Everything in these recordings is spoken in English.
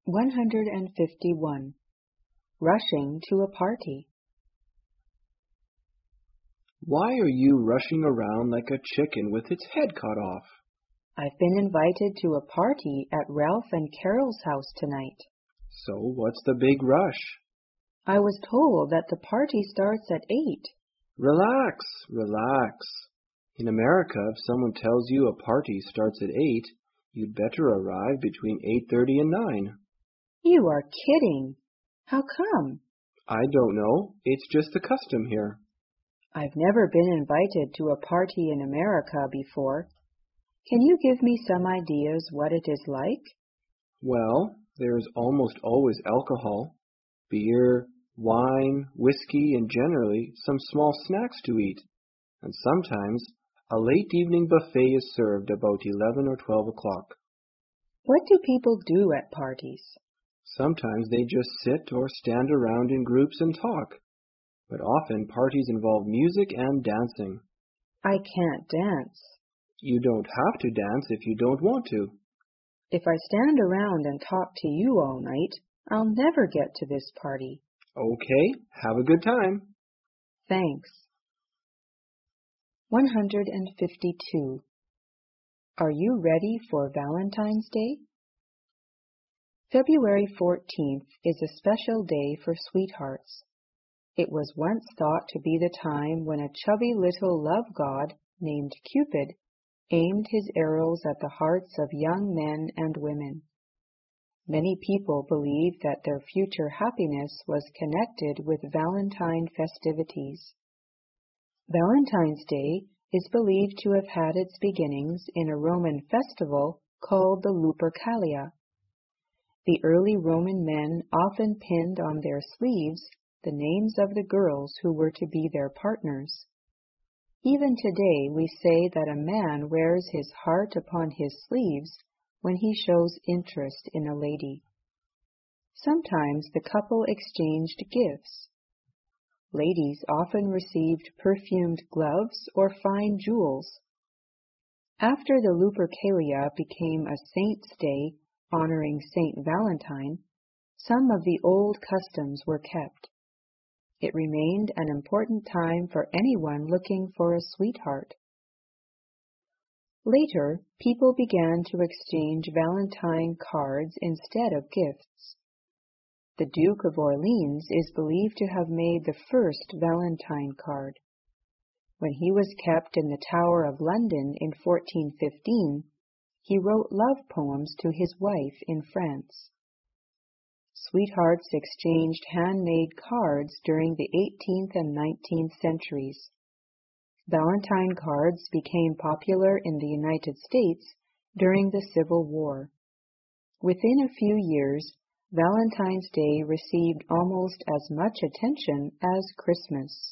151. Rushing to a party. Why are you rushing around like a chicken with its head cut off? I've been invited to a party at Ralph and Carol's house tonight. So what's the big rush? I was told that the party starts at 8. Relax, relax. In America, if someone tells you a party starts at 8, you'd better arrive between 8:30 and 9. You are kidding. How come? I don't know. It's just the custom here. I've never been invited to a party in America before. Can you give me some ideas what it is like? Well, there's almost always alcohol, beer, wine, whiskey, and generally some small snacks to eat. And sometimes a late evening buffet is served about 11 or 12 o'clock. What do people do at parties? Sometimes they just sit or stand around in groups and talk. But often parties involve music and dancing. I can't dance. You don't have to dance if you don't want to. If I stand around and talk to you all night, I'll never get to this party. Okay, have a good time. Thanks. 152. Are you ready for Valentine's Day? February 14th is a special day for sweethearts. It was once thought to be the time when a chubby little love god named Cupid aimed his arrows at the hearts of young men and women. Many people believe that their future happiness was connected with Valentine festivities. Valentine's Day is believed to have had its beginnings in a Roman festival called the Lupercalia. The early Roman men often pinned on their sleeves the names of the girls who were to be their partners. Even today we say that a man wears his heart upon his sleeves when he shows interest in a lady. Sometimes the couple exchanged gifts. Ladies often received perfumed gloves or fine jewels. After the Lupercalia became a saint's day honoring Saint Valentine, some of the old customs were kept. It remained an important time for anyone looking for a sweetheart. Later, people began to exchange Valentine cards instead of gifts. The Duke of Orleans is believed to have made the first Valentine card. When he was kept in the Tower of London in 1415, he wrote love poems to his wife in France. Sweethearts exchanged handmade cards during the 18th and 19th centuries. Valentine cards became popular in the United States during the Civil War. Within a few years, Valentine's Day received almost as much attention as Christmas.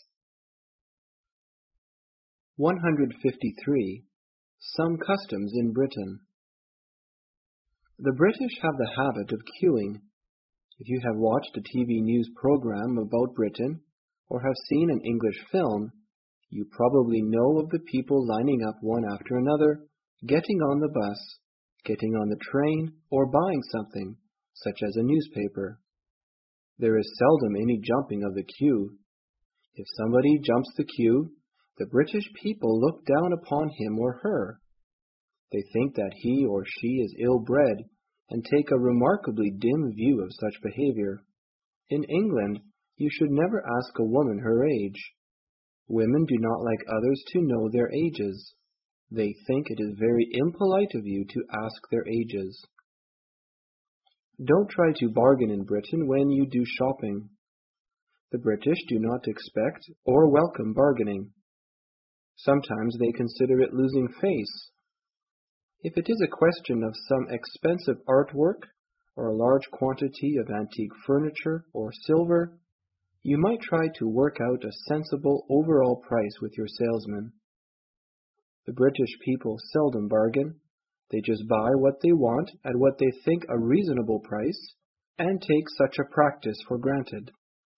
153. Some customs in Britain. The British have the habit of queuing. If you have watched a TV news program about Britain or have seen an English film, you probably know of the people lining up one after another, getting on the bus, getting on the train, or buying something, such as a newspaper. There is seldom any jumping of the queue. If somebody jumps the queue, the British people look down upon him or her. They think that he or she is ill-bred and take a remarkably dim view of such behavior. In England, you should never ask a woman her age. Women do not like others to know their ages. They think it is very impolite of you to ask their ages. Don't try to bargain in Britain when you do shopping. The British do not expect or welcome bargaining. Sometimes they consider it losing face. If it is a question of some expensive artwork or a large quantity of antique furniture or silver, you might try to work out a sensible overall price with your salesman. The British people seldom bargain. They just buy what they want at what they think a reasonable price and take such a practice for granted.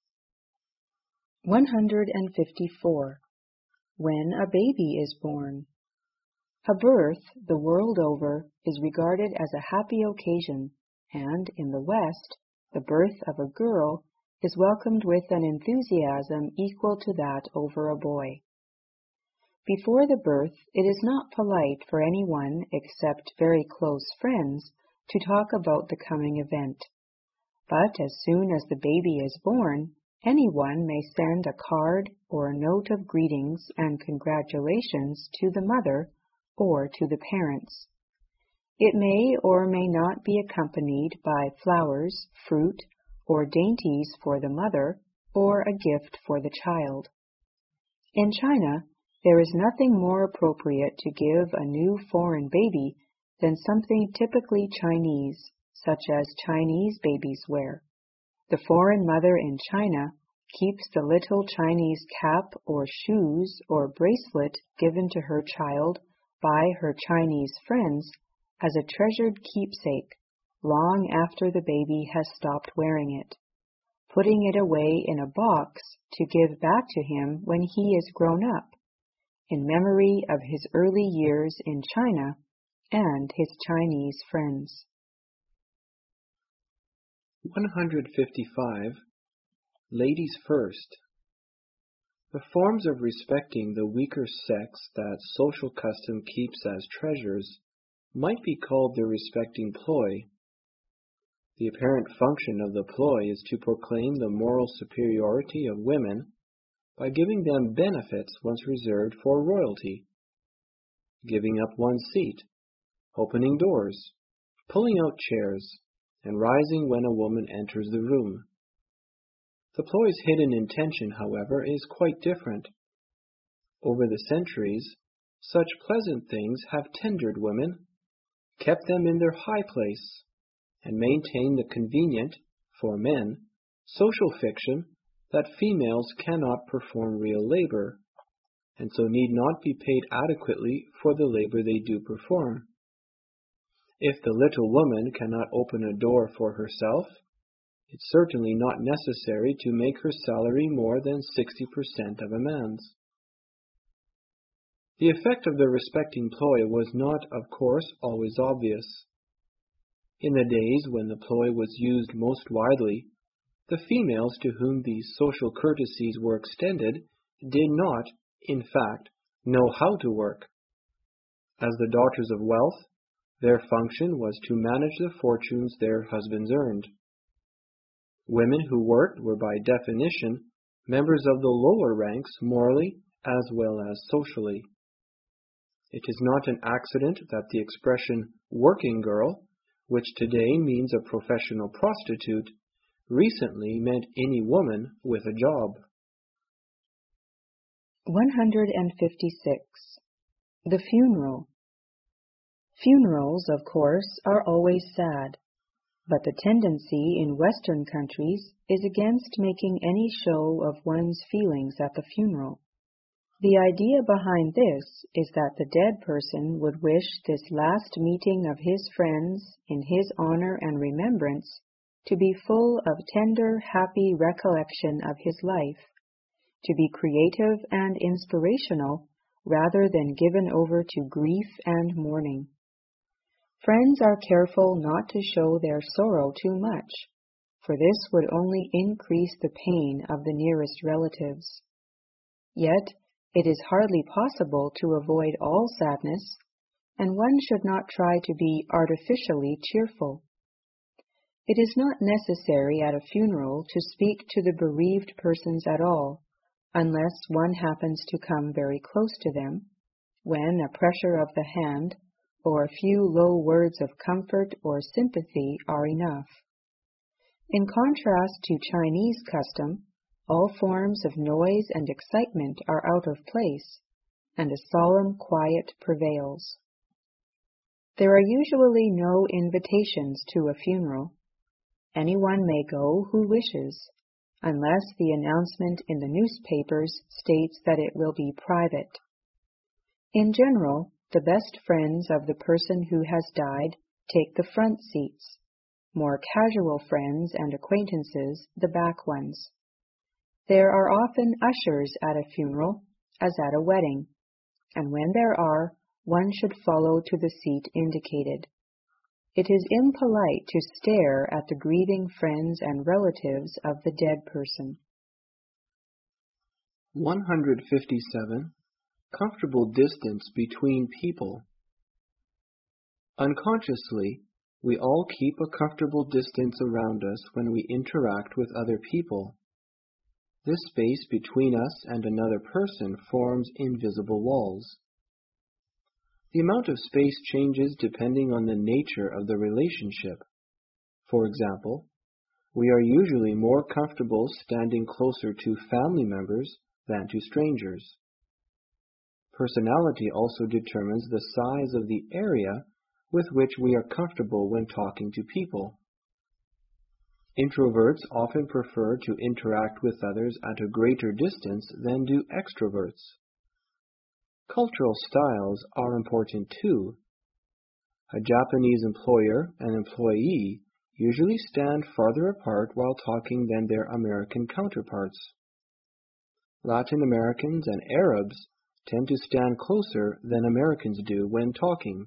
154. When a baby is born. A birth, the world over, is regarded as a happy occasion, and in the West, the birth of a girl is welcomed with an enthusiasm equal to that over a boy. Before the birth, it is not polite for anyone except very close friends to talk about the coming event. But as soon as the baby is born, anyone may send a card or a note of greetings and congratulations to the mother or to the parents. It may or may not be accompanied by flowers, fruit, or dainties for the mother, or a gift for the child. In China, there is nothing more appropriate to give a new foreign baby than something typically Chinese, such as Chinese babies wear. The foreign mother in China keeps the little Chinese cap or shoes or bracelet given to her child by her Chinese friends as a treasured keepsake long after the baby has stopped wearing it, putting it away in a box to give back to him when he is grown up, in memory of his early years in China and his Chinese friends. 155. Ladies first. The forms of respecting the weaker sex that social custom keeps as treasures might be called the respecting ploy. The apparent function of the ploy is to proclaim the moral superiority of women by giving them benefits once reserved for royalty, giving up one's seat, opening doors, pulling out chairs, and rising when a woman enters the room. The ploy's hidden intention, however, is quite different. Over the centuries, such pleasant things have tendered women, kept them in their high place, and maintained the convenient, for men, social fiction that females cannot perform real labor, and so need not be paid adequately for the labor they do perform. If the little woman cannot open a door for herself, it's certainly not necessary to make her salary more than 60% of a man's. The effect of the respecting ploy was not, of course, always obvious. In the days when the ploy was used most widely, the females to whom these social courtesies were extended did not, in fact, know how to work. As the daughters of wealth, their function was to manage the fortunes their husbands earned. Women who worked were by definition members of the lower ranks morally as well as socially. It is not an accident that the expression working girl, which today means a professional prostitute, recently meant any woman with a job. 156. The funeral. Funerals, of course, are always sad, but the tendency in Western countries is against making any show of one's feelings at the funeral. The idea behind this is that the dead person would wish this last meeting of his friends in his honor and remembrance to be full of tender, happy recollection of his life, to be creative and inspirational rather than given over to grief and mourning. Friends are careful not to show their sorrow too much, for this would only increase the pain of the nearest relatives. Yet, it is hardly possible to avoid all sadness, and one should not try to be artificially cheerful. It is not necessary at a funeral to speak to the bereaved persons at all, unless one happens to come very close to them, when a pressure of the hand or a few low words of comfort or sympathy are enough. In contrast to Chinese custom, all forms of noise and excitement are out of place, and a solemn quiet prevails. There are usually no invitations to a funeral. Anyone may go who wishes, unless the announcement in the newspapers states that it will be private. In general, the best friends of the person who has died take the front seats, more casual friends and acquaintances the back ones. There are often ushers at a funeral, as at a wedding, and when there are, one should follow to the seat indicated. It is impolite to stare at the grieving friends and relatives of the dead person. 157. Comfortable distance between people. Unconsciously, we all keep a comfortable distance around us when we interact with other people. This space between us and another person forms invisible walls. The amount of space changes depending on the nature of the relationship. For example, we are usually more comfortable standing closer to family members than to strangers. Personality also determines the size of the area with which we are comfortable when talking to people. Introverts often prefer to interact with others at a greater distance than do extroverts. Cultural styles are important too. A Japanese employer and employee usually stand farther apart while talking than their American counterparts. Latin Americans and Arabs tend to stand closer than Americans do when talking.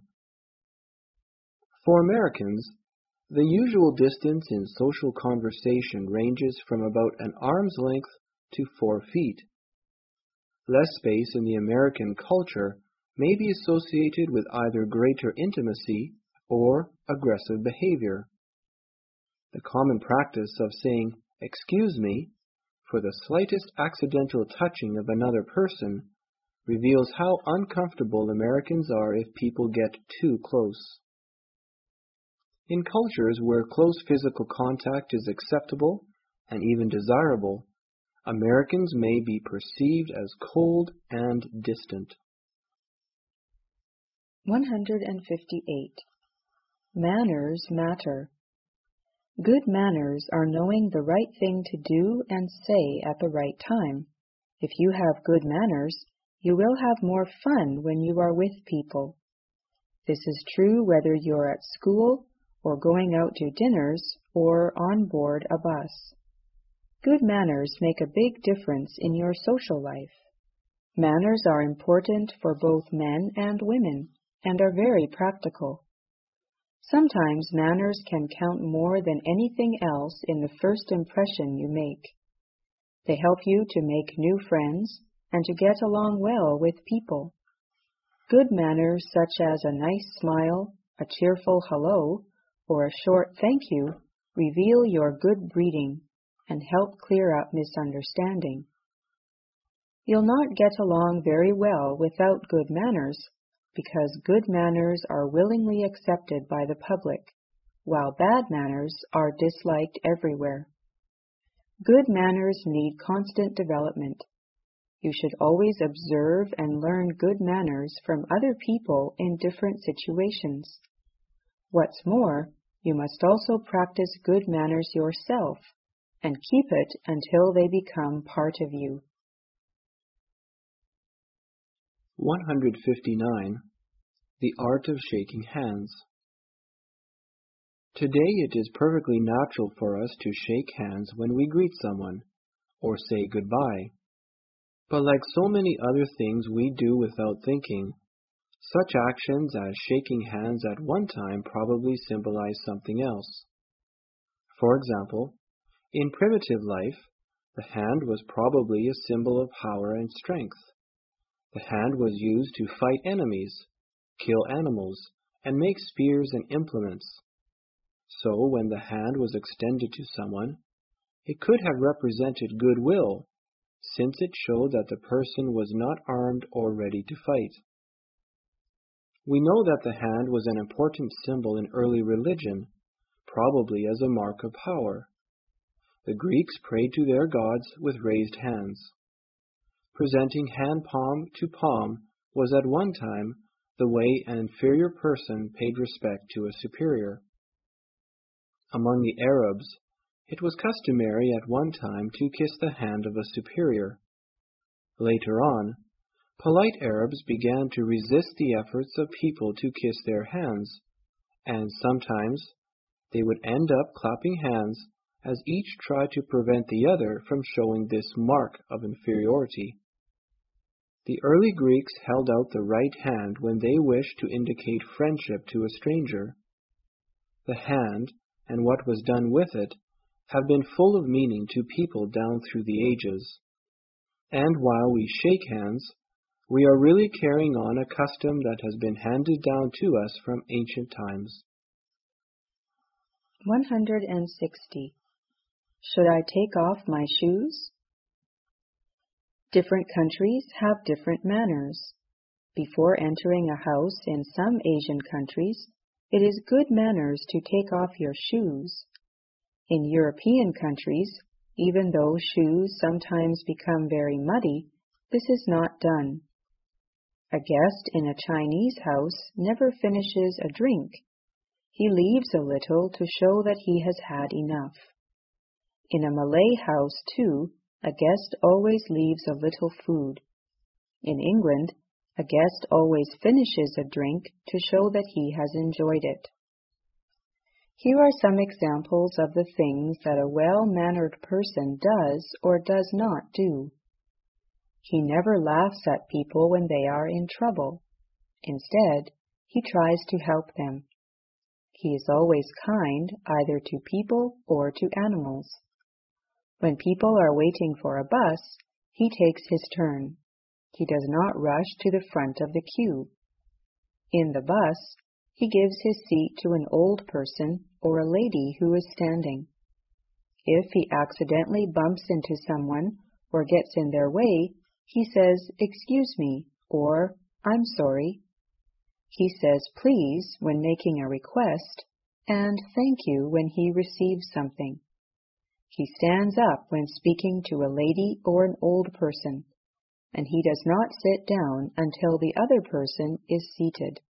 For Americans, the usual distance in social conversation ranges from about an arm's length to 4 feet. Less space in the American culture may be associated with either greater intimacy or aggressive behavior. The common practice of saying, "Excuse me," for the slightest accidental touching of another person reveals how uncomfortable Americans are if people get too close. In cultures where close physical contact is acceptable and even desirable, Americans may be perceived as cold and distant. 158. Manners matter. Good manners are knowing the right thing to do and say at the right time. If you have good manners, you will have more fun when you are with people. This is true whether you're at school or going out to dinners or on board a bus. Good manners make a big difference in your social life. Manners are important for both men and women and are very practical. Sometimes manners can count more than anything else in the first impression you make. They help you to make new friends and to get along well with people. Good manners such as a nice smile, a cheerful hello, or a short thank you reveal your good breeding and help clear up misunderstanding. You'll not get along very well without good manners, because good manners are willingly accepted by the public, while bad manners are disliked everywhere. Good manners need constant development. You should always observe and learn good manners from other people in different situations. What's more, you must also practice good manners yourself and keep it until they become part of you. 159. The art of shaking hands. Today it is perfectly natural for us to shake hands when we greet someone or say goodbye. But like so many other things we do without thinking, such actions as shaking hands at one time probably symbolize something else. For example, in primitive life, the hand was probably a symbol of power and strength. The hand was used to fight enemies, kill animals, and make spears and implements. So when the hand was extended to someone, it could have represented goodwill, since it showed that the person was not armed or ready to fight. We know that the hand was an important symbol in early religion, probably as a mark of power. The Greeks prayed to their gods with raised hands. Presenting hand palm to palm was at one time the way an inferior person paid respect to a superior. Among the Arabs, it was customary at one time to kiss the hand of a superior. Later on, polite Arabs began to resist the efforts of people to kiss their hands, and sometimes they would end up clapping hands as each tried to prevent the other from showing this mark of inferiority. The early Greeks held out the right hand when they wished to indicate friendship to a stranger. the hand, and what was done with it have been full of meaning to people down through the ages. And while we shake hands, we are really carrying on a custom that has been handed down to us from ancient times. 160. Should I take off my shoes? Different countries have different manners. Before entering a house in some Asian countries, it is good manners to take off your shoes. In European countries, even though shoes sometimes become very muddy, this is not done. A guest in a Chinese house never finishes a drink. He leaves a little to show that he has had enough. In a Malay house, too, a guest always leaves a little food. In England, a guest always finishes a drink to show that he has enjoyed it. Here are some examples of the things that a well-mannered person does or does not do. He never laughs at people when they are in trouble. Instead, he tries to help them. He is always kind either to people or to animals. When people are waiting for a bus, he takes his turn. He does not rush to the front of the queue. In the bus, he gives his seat to an old person or a lady who is standing. If he accidentally bumps into someone or gets in their way, he says, "Excuse me," or "I'm sorry." He says please when making a request, and thank you when he receives something. He stands up when speaking to a lady or an old person, and he does not sit down until the other person is seated.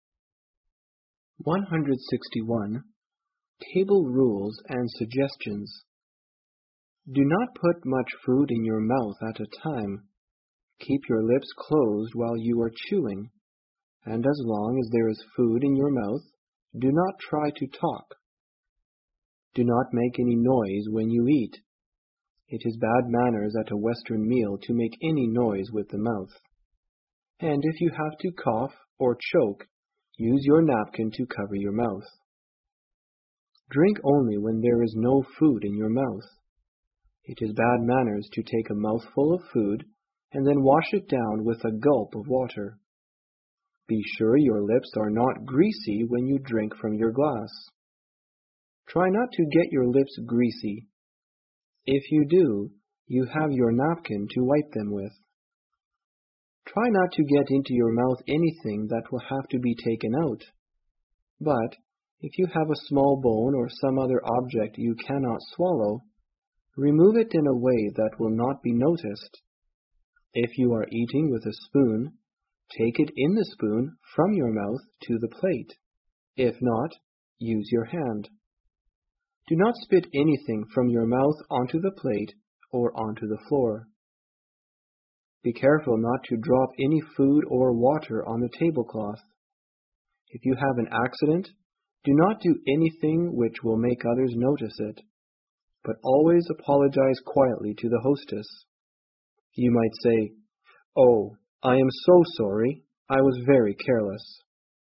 161. Table Rules and Suggestions. Do not put much food in your mouth at a time. Keep your lips closed while you are chewing, and as long as there is food in your mouth, do not try to talk. Do not make any noise when you eat. It is bad manners at a Western meal to make any noise with the mouth. And if you have to cough or choke, use your napkin to cover your mouth. Drink only when there is no food in your mouth. It is bad manners to take a mouthful of food and then wash it down with a gulp of water. Be sure your lips are not greasy when you drink from your glass. Try not to get your lips greasy. If you do, you have your napkin to wipe them with. Try not to get into your mouth anything that will have to be taken out. But if you have a small bone or some other object you cannot swallow, remove it in a way that will not be noticed. If you are eating with a spoon, take it in the spoon from your mouth to the plate. If not, use your hand. Do not spit anything from your mouth onto the plate or onto the floor. Be careful not to drop any food or water on the tablecloth. If you have an accident, do not do anything which will make others notice it, but always apologize quietly to the hostess. You might say, "Oh, I am so sorry. I was very careless."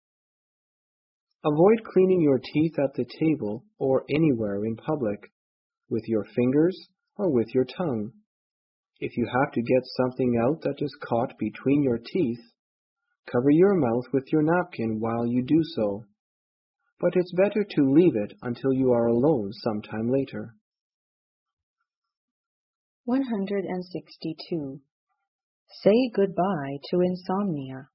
Avoid cleaning your teeth at the table or anywhere in public, with your fingers or with your tongue. If you have to get something out that is caught between your teeth, cover your mouth with your napkin while you do so. But it's better to leave it until you are alone sometime later. 162. Say goodbye to insomnia.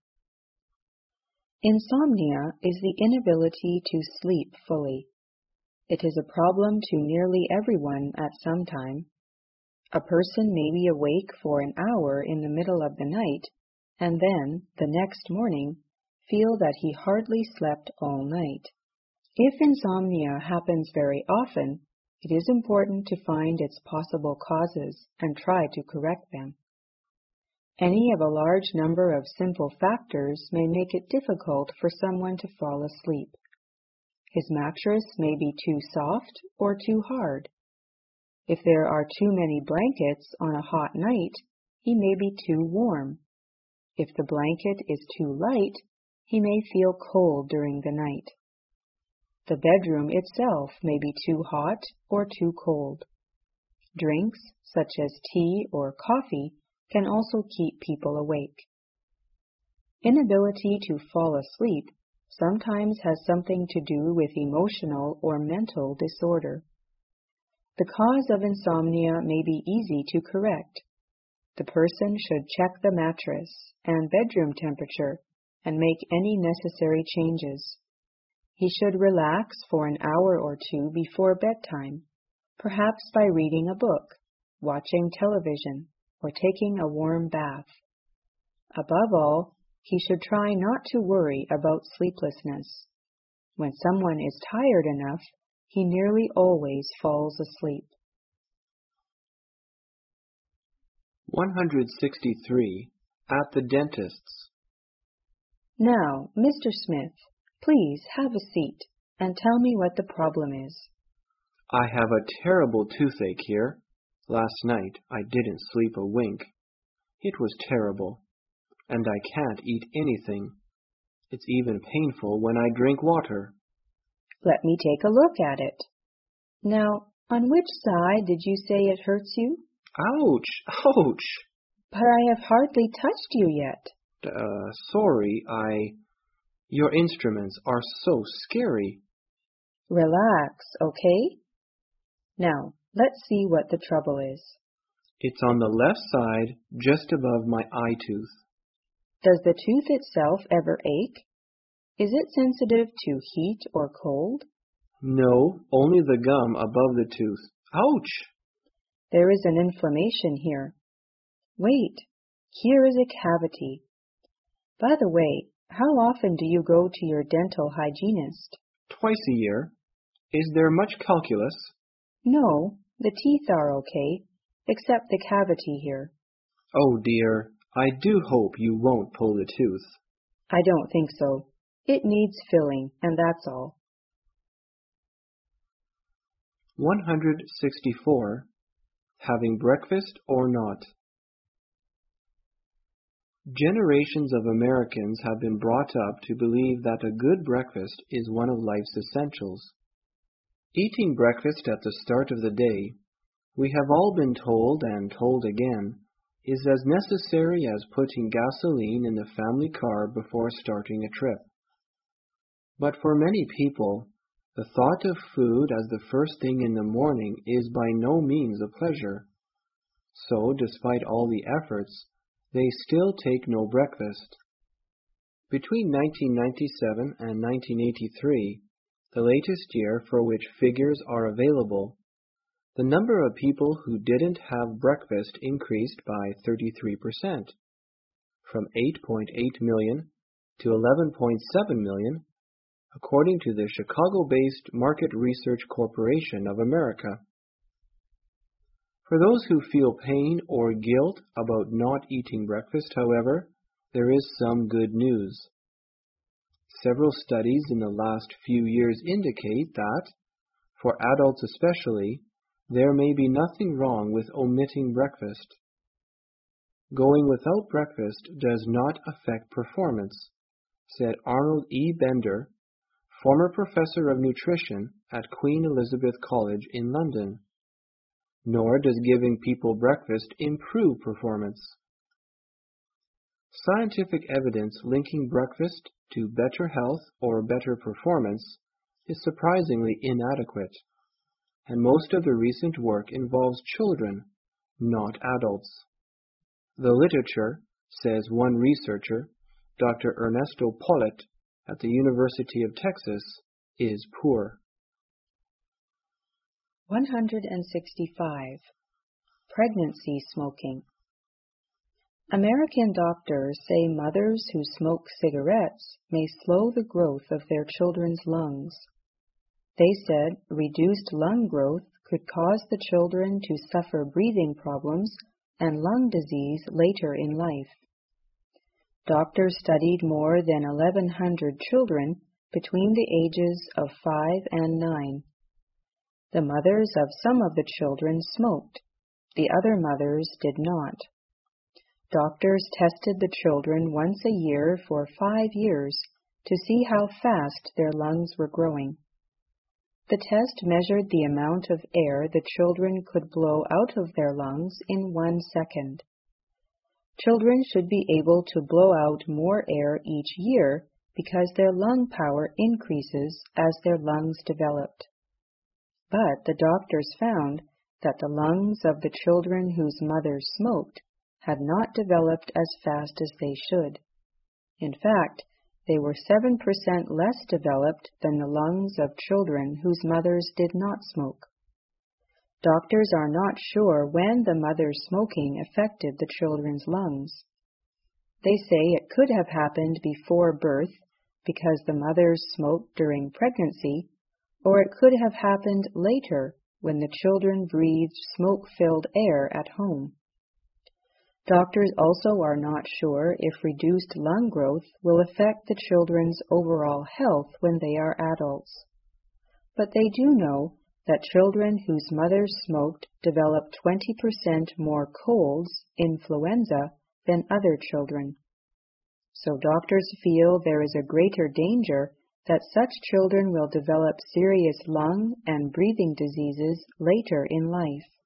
Insomnia is the inability to sleep fully. It is a problem to nearly everyone at some time. A person may be awake for an hour in the middle of the night, and then, the next morning, feel that he hardly slept all night. If insomnia happens very often, it is important to find its possible causes and try to correct them. Any of a large number of simple factors may make it difficult for someone to fall asleep. His mattress may be too soft or too hard. If there are too many blankets on a hot night, he may be too warm. If the blanket is too light, he may feel cold during the night. The bedroom itself may be too hot or too cold. Drinks, such as tea or coffee, can also keep people awake. Inability to fall asleep sometimes has something to do with emotional or mental disorder. The cause of insomnia may be easy to correct. The person should check the mattress and bedroom temperature and make any necessary changes. He should relax for an hour or two before bedtime, perhaps by reading a book, watching television, or taking a warm bath. Above all, he should try not to worry about sleeplessness. When someone is tired enough, he nearly always falls asleep. 163. At the dentist's. Now, Mr. Smith, please have a seat and tell me what the problem is. I have a terrible toothache here. Last night I didn't sleep a wink. It was terrible, and I can't eat anything. It's even painful when I drink water. Let me take a look at it. Now, on which side did you say it hurts you? Ouch! Ouch! But I have hardly touched you yet. Sorry, Your instruments are so scary. Relax, okay? Now, let's see what the trouble is. It's on the left side, just above my eye tooth. Does the tooth itself ever ache? Is it sensitive to heat or cold? No, only the gum above the tooth. Ouch! There is an inflammation here. Wait, here is a cavity. By the way, how often do you go to your dental hygienist? Twice a year. Is there much calculus? No, the teeth are okay, except the cavity here. Oh dear, I do hope you won't pull the tooth. I don't think so. It needs filling, and that's all. 164. Having breakfast or not. Generations of Americans have been brought up to believe that a good breakfast is one of life's essentials. Eating breakfast at the start of the day, we have all been told and told again, is as necessary as putting gasoline in the family car before starting a trip. But for many people, the thought of food as the first thing in the morning is by no means a pleasure. So, despite all the efforts, they still take no breakfast. Between 1997 and 1983, the latest year for which figures are available, the number of people who didn't have breakfast increased by 33%, from 8.8 million to 11.7 million, according to the Chicago-based Market Research Corporation of America. For those who feel pain or guilt about not eating breakfast, however, there is some good news. Several studies in the last few years indicate that, for adults especially, there may be nothing wrong with omitting breakfast. Going without breakfast does not affect performance, said Arnold E. Bender, former professor of nutrition at Queen Elizabeth College in London. Nor does giving people breakfast improve performance. Scientific evidence linking breakfast to better health or better performance is surprisingly inadequate, and most of the recent work involves children, not adults. The literature, says one researcher, Dr. Ernesto Pollet at the University of Texas, is poor. 165. Pregnancy smoking. American doctors say mothers who smoke cigarettes may slow the growth of their children's lungs. They said reduced lung growth could cause the children to suffer breathing problems and lung disease later in life. Doctors studied more than 1,100 children between the ages of 5 and 9. The mothers of some of the children smoked. The other mothers did not. Doctors tested the children once a year for 5 years to see how fast their lungs were growing. The test measured the amount of air the children could blow out of their lungs in 1 second. Children should be able to blow out more air each year because their lung power increases as their lungs developed. But the doctors found that the lungs of the children whose mothers smoked had not developed as fast as they should. In fact, they were 7% less developed than the lungs of children whose mothers did not smoke. Doctors are not sure when the mother's smoking affected the children's lungs. They say it could have happened before birth because the mothers smoked during pregnancy, or it could have happened later when the children breathed smoke-filled air at home. Doctors also are not sure if reduced lung growth will affect the children's overall health when they are adults. But they do know that children whose mothers smoked develop 20% more colds, influenza, than other children. So doctors feel there is a greater danger that such children will develop serious lung and breathing diseases later in life.